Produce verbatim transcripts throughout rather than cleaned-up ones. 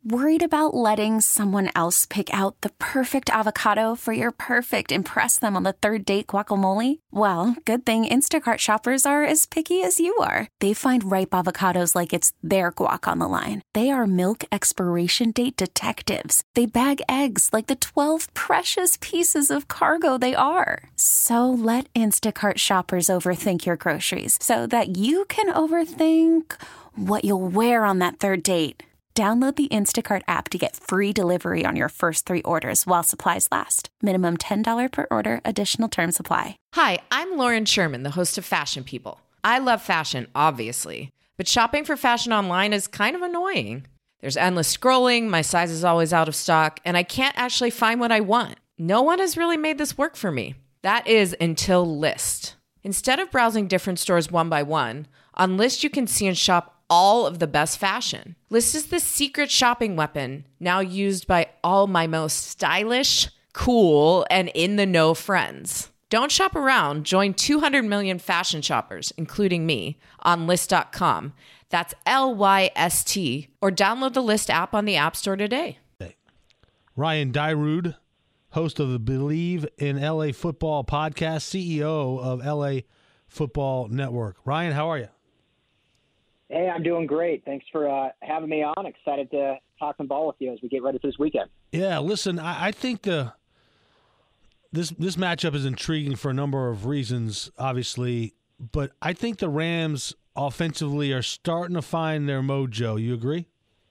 Worried about letting someone else pick out the perfect avocado for your perfect impress them on the third date guacamole? Well, good thing Instacart shoppers are as picky as you are. They find ripe avocados like it's their guac on the line. They are milk expiration date detectives. They bag eggs like the twelve precious pieces of cargo they are. So let Instacart shoppers overthink your groceries so that you can overthink what you'll wear on that third date. Download the Instacart app to get free delivery on your first three orders while supplies last. Minimum ten dollars per order. Additional terms apply. Hi, I'm Lauren Sherman, the host of Fashion People. I love fashion, obviously, but shopping for fashion online is kind of annoying. There's endless scrolling, my size is always out of stock, and I can't actually find what I want. No one has really made this work for me. That is until Lyst. Instead of browsing different stores one by one, on Lyst you can see and shop all of the best fashion. Lyst is the secret shopping weapon now used by all my most stylish, cool, and in-the-know friends. Don't shop around. Join two hundred million fashion shoppers, including me, on Lyst dot com. That's L Y S T. Or download the Lyst app on the App Store today. Ryan Dyrud, host of the Believe in L A Football podcast, C E O of L A Football Network. Ryan, how are you? Hey, I'm doing great. Thanks for uh, having me on. Excited to talk some ball with you as we get ready for this weekend. Yeah, listen, I, I think the this this matchup is intriguing for a number of reasons, obviously, but I think the Rams offensively are starting to find their mojo. You agree?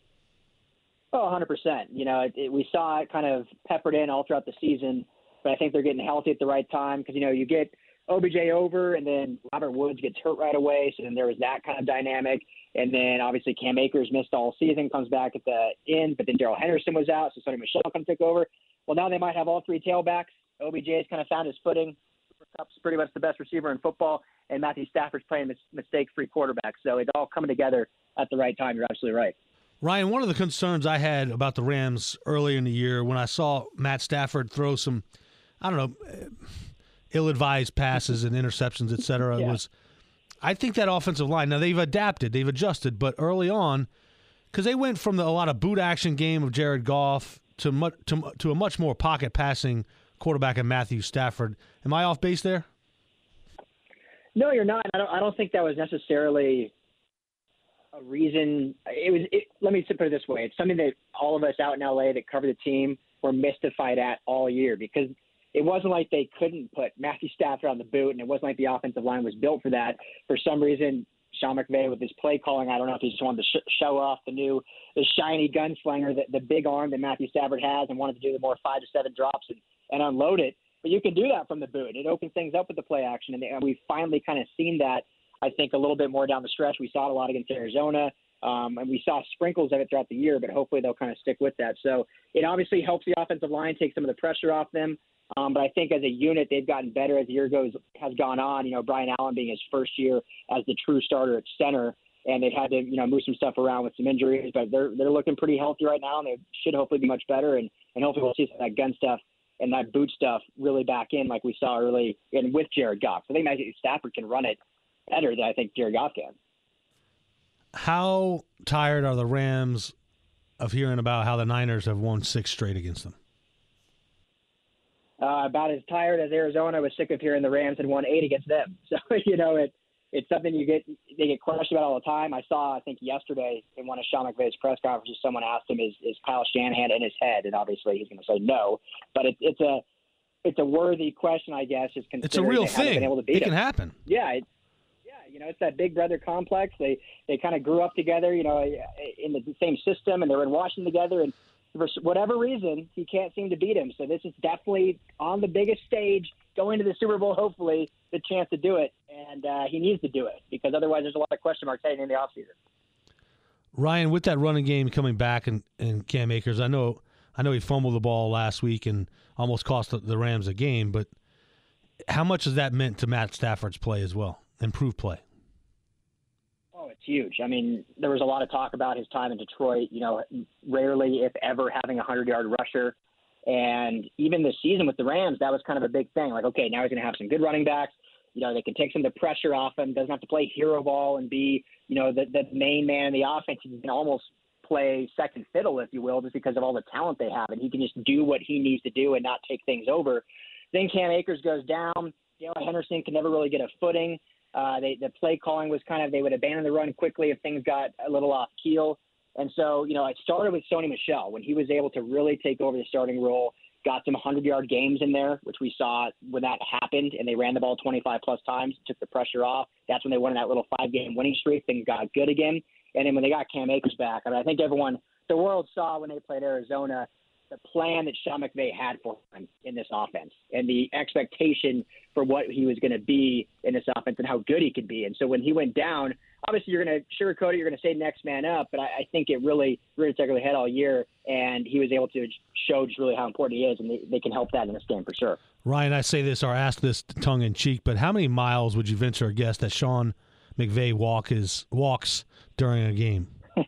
Oh, one hundred percent. You know, it, it, we saw it kind of peppered in all throughout the season, but I think they're getting healthy at the right time because, you know, you get O B J over, and then Robert Woods gets hurt right away, so then there was that kind of dynamic. And then, obviously, Cam Akers missed all season, comes back at the end, but then Darrell Henderson was out, so Sonny Michel kind of took over. Well, now they might have all three tailbacks. O B J's kind of found his footing. Cooper Kupp's pretty much the best receiver in football, and Matthew Stafford's playing mis- mistake-free quarterback. So it's all coming together at the right time. You're absolutely right. Ryan, one of the concerns I had about the Rams earlier in the year when I saw Matt Stafford throw some, I don't know, ill-advised passes and interceptions, et cetera, yeah. was I think that offensive line, now they've adapted, they've adjusted, but early on, because they went from the, a lot of boot action game of Jared Goff to, much, to to a much more pocket passing quarterback in Matthew Stafford. Am I off base there? No, you're not. I don't, I don't think that was necessarily a reason. It was. It, let me put it this way. It's something that all of us out in L A that cover the team were mystified at all year because it wasn't like they couldn't put Matthew Stafford on the boot, and it wasn't like the offensive line was built for that. For some reason, Sean McVay with his play calling, I don't know if he just wanted to sh- show off the new, the shiny gunslinger, the, the big arm that Matthew Stafford has, and wanted to do the more five to seven drops and, and unload it. But you can do that from the boot. It opens things up with the play action, and, they, and we've finally kind of seen that, I think, a little bit more down the stretch. We saw it a lot against Arizona, um, and we saw sprinkles of it throughout the year, but hopefully they'll kind of stick with that. So it obviously helps the offensive line take some of the pressure off them. Um, but I think as a unit, they've gotten better as the year goes has gone on. You know, Brian Allen being his first year as the true starter at center, and they've had to you know move some stuff around with some injuries, but they're they're looking pretty healthy right now, and they should hopefully be much better. And, and hopefully we'll see some of that gun stuff and that boot stuff really back in like we saw early and with Jared Goff. So I think Matthew Stafford can run it better than I think Jared Goff can. How tired are the Rams of hearing about how the Niners have won six straight against them? Uh, about as tired as Arizona was sick of hearing the Rams had won eight against them. So, you know, it, it's something you get they get questioned about all the time. I saw, I think, yesterday in one of Sean McVay's press conferences, someone asked him, is, is Kyle Shanahan in his head? And obviously he's going to say no. But it, it's a it's a worthy question, I guess. Just it's a real thing. Been able to beat it him. can happen. Yeah, it, yeah. You know, it's that big brother complex. They they kind of grew up together, you know, in the same system, and they were in Washington together. And for whatever reason, he can't seem to beat him. So this is definitely on the biggest stage, going to the Super Bowl, hopefully, the chance to do it. And uh, he needs to do it because otherwise there's a lot of question marks heading in the offseason. Ryan, with that running game coming back and, and Cam Akers, I know I know he fumbled the ball last week and almost cost the, the Rams a game, but how much has that meant to Matt Stafford's play as well, improved play? Oh, it's huge. I mean, there was a lot of talk about his time in Detroit, you know, rarely, if ever, having a hundred-yard rusher. And even this season with the Rams, that was kind of a big thing. Like, okay, now he's going to have some good running backs. You know, they can take some of the pressure off him, doesn't have to play hero ball and be, you know, the, the main man in the offense. He can almost play second fiddle, if you will, just because of all the talent they have, and he can just do what he needs to do and not take things over. Then Cam Akers goes down. Dale Henderson can never really get a footing. Uh, they, the play calling was kind of, they would abandon the run quickly if things got a little off keel. And so, you know, it started with Sony Michel when he was able to really take over the starting role, got some hundred-yard games in there, which we saw when that happened, and they ran the ball twenty-five plus times, took the pressure off. That's when they won that little five-game winning streak. Things got good again. And then when they got Cam Akers back, I mean, I think everyone, the world saw when they played Arizona, the plan that Sean McVay had for him in this offense and the expectation for what he was going to be in this offense and how good he could be. And so when he went down, obviously you're going to sugarcoat it, you're going to say next man up, but I, I think it really reared its ugly head all year, and he was able to show just really how important he is, and they, they can help that in this game for sure. Ryan, I say this or ask this tongue-in-cheek, but how many miles would you venture a guess that Sean McVay walk is, walks during a game?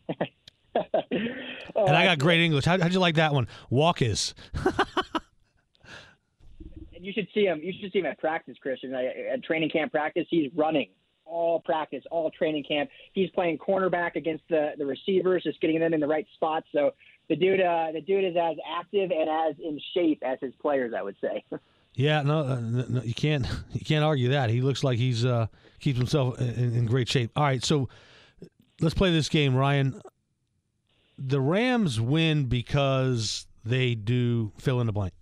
Oh, and I got great English. How, how'd you like that one? Walk is. And you should see him. You should see him at practice, Christian. At training camp practice, he's running all practice, all training camp. He's playing cornerback against the, the receivers, just getting them in the right spots. So the dude, uh, the dude is as active and as in shape as his players, I would say. Yeah, no, uh, no, you can't. You can't argue that. He looks like he's uh, keeps himself in, in great shape. All right, so let's play this game, Ryan. The Rams win because they do fill in the blank.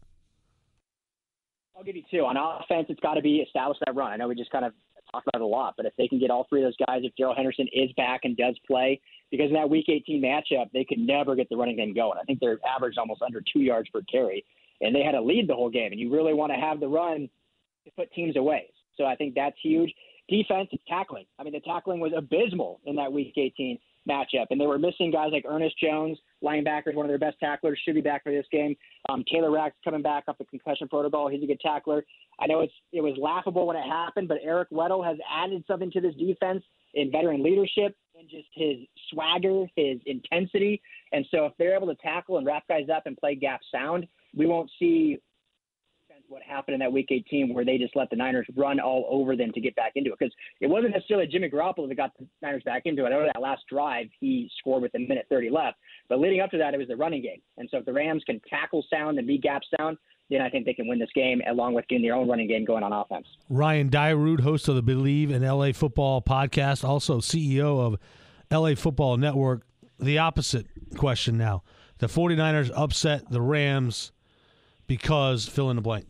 I'll give you two. On offense, it's got to be establish that run. I know we just kind of talked about it a lot, but if they can get all three of those guys, if Darrell Henderson is back and does play, because in that Week eighteen matchup, they could never get the running game going. I think they're averaged almost under two yards per carry, and they had a lead the whole game, and you really want to have the run to put teams away. So I think that's huge. Defense, it's tackling. I mean, the tackling was abysmal in that Week eighteen matchup, and they were missing guys like Ernest Jones, linebacker, one of their best tacklers, should be back for this game. Um, Taylor Rack's coming back off the concussion protocol. He's a good tackler. I know it's it was laughable when it happened, but Eric Weddle has added something to this defense in veteran leadership and just his swagger, his intensity. And so if they're able to tackle and wrap guys up and play gap sound, we won't see what happened in that Week eighteen where they just let the Niners run all over them to get back into it. Because it wasn't necessarily Jimmy Garoppolo that got the Niners back into it. I know that last drive he scored with a minute thirty left. But leading up to that, it was the running game. And so if the Rams can tackle sound and be gap sound, then I think they can win this game along with getting their own running game going on offense. Ryan Dyrud, host of the Believe in L A Football podcast, also C E O of L A Football Network. The opposite question now. The 49ers upset the Rams because fill in the blank.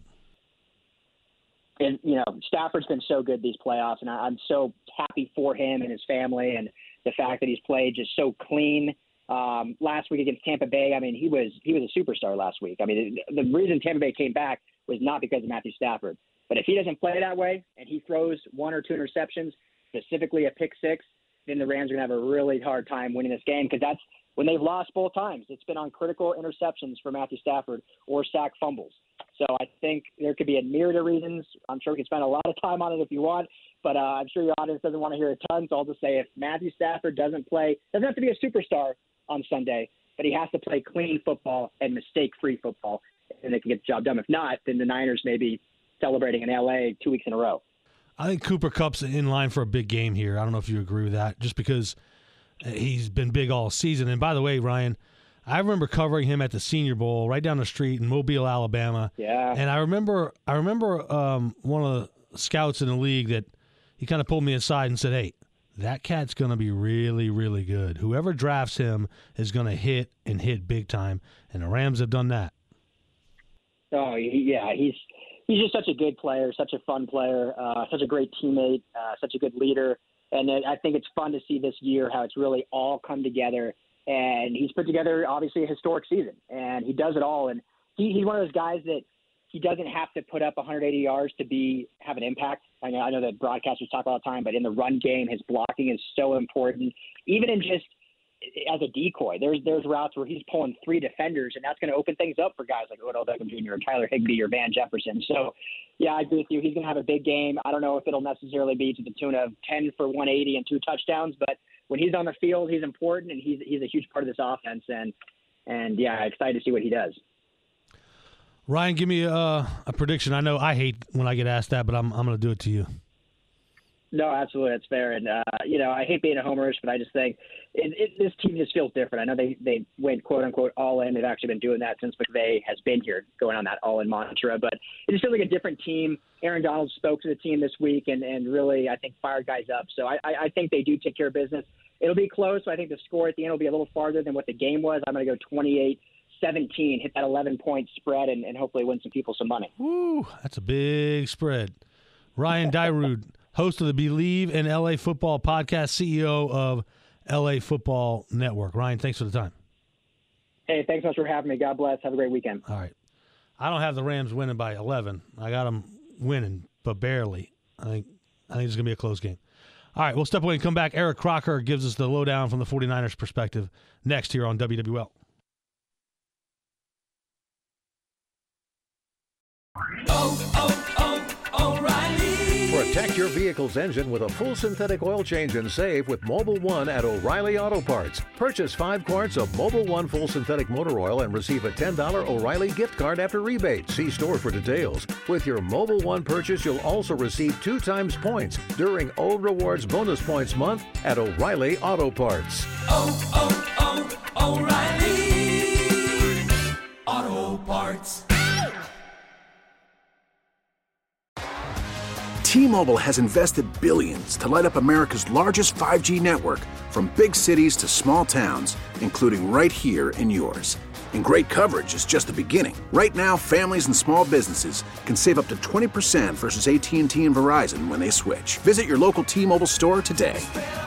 And, you know, Stafford's been so good these playoffs, and I'm so happy for him and his family and the fact that he's played just so clean. Um, last week against Tampa Bay, I mean, he was he was a superstar last week. I mean, the reason Tampa Bay came back was not because of Matthew Stafford. But if he doesn't play that way and he throws one or two interceptions, specifically a pick six, then the Rams are going to have a really hard time winning this game because that's when they've lost both times. It's been on critical interceptions for Matthew Stafford or sack fumbles. So I think there could be a myriad of reasons. I'm sure we can spend a lot of time on it if you want, but uh, I'm sure your audience doesn't want to hear a ton. So I'll just say if Matthew Stafford doesn't play, doesn't have to be a superstar on Sunday, but he has to play clean football and mistake-free football, and they can get the job done. If not, then the Niners may be celebrating in L A two weeks in a row. I think Cooper Kupp's in line for a big game here. I don't know if you agree with that, just because he's been big all season. And by the way, Ryan, I remember covering him at the Senior Bowl right down the street in Mobile, Alabama. Yeah. And I remember I remember um, one of the scouts in the league that he kind of pulled me aside and said, hey, that cat's going to be really, really good. Whoever drafts him is going to hit and hit big time. And the Rams have done that. Oh, yeah. He's he's just such a good player, such a fun player, uh, such a great teammate, uh, such a good leader. And I think it's fun to see this year how it's really all come together. And he's put together, obviously, a historic season. And he does it all. And he, he's one of those guys that he doesn't have to put up one hundred eighty yards to be have an impact. I know, I know that broadcasters talk all the time, but in the run game, his blocking is so important. Even in just as a decoy, there's there's routes where he's pulling three defenders, and that's going to open things up for guys like Odell Beckham Junior or Tyler Higbee or Van Jefferson. So, yeah, I agree with you. He's going to have a big game. I don't know if it'll necessarily be to the tune of ten for one eighty and two touchdowns, but when he's on the field, he's important, and he's he's a huge part of this offense. And, and yeah, excited to see what he does. Ryan, give me a, a prediction. I know I hate when I get asked that, but I'm I'm going to do it to you. No, absolutely. That's fair. And, uh, you know, I hate being a homerish, but I just think it, it, this team just feels different. I know they, they went, quote unquote, all in. They've actually been doing that since McVay has been here, going on that all in mantra. But it just feels like a different team. Aaron Donald spoke to the team this week and, and really, I think, fired guys up. So I, I think they do take care of business. It'll be close. So I think the score at the end will be a little farther than what the game was. I'm going to go twenty-eight seventeen, hit that eleven-point spread, and, and hopefully win some people some money. Woo, that's a big spread. Ryan Dyrud, host of the Believe in L A Football podcast, C E O of L A Football Network. Ryan, thanks for the time. Hey, thanks so much for having me. God bless. Have a great weekend. All right. I don't have the Rams winning by eleven. I got them winning, but barely. I think I think it's going to be a close game. All right, we'll step away and come back. Eric Crocker gives us the lowdown from the 49ers perspective next here on W W L. Oh, oh, oh, O'Reilly. Protect your vehicle's engine with a full synthetic oil change and save with Mobil one at O'Reilly Auto Parts. Purchase five quarts of Mobil one full synthetic motor oil and receive a ten dollars O'Reilly gift card after rebate. See store for details. With your Mobil one purchase, you'll also receive two times points during O Rewards Bonus Points Month at O'Reilly Auto Parts. Oh, oh, oh, O'Reilly Auto Parts. T-Mobile has invested billions to light up America's largest five G network, from big cities to small towns, including right here in yours. And great coverage is just the beginning. Right now, families and small businesses can save up to twenty percent versus A T and T and Verizon when they switch. Visit your local T-Mobile store today.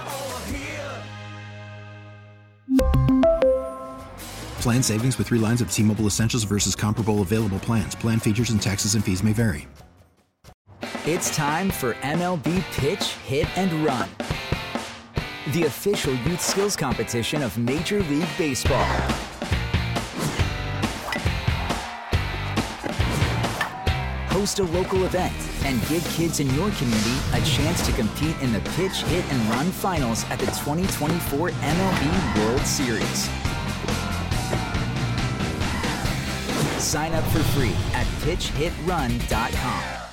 Plan savings with three lines of T-Mobile Essentials versus comparable available plans. Plan features and taxes and fees may vary. It's time for M L B Pitch, Hit, and Run, the official youth skills competition of Major League Baseball. Host a local event and give kids in your community a chance to compete in the Pitch, Hit, and Run finals at the twenty twenty-four M L B World Series. Sign up for free at pitch hit run dot com.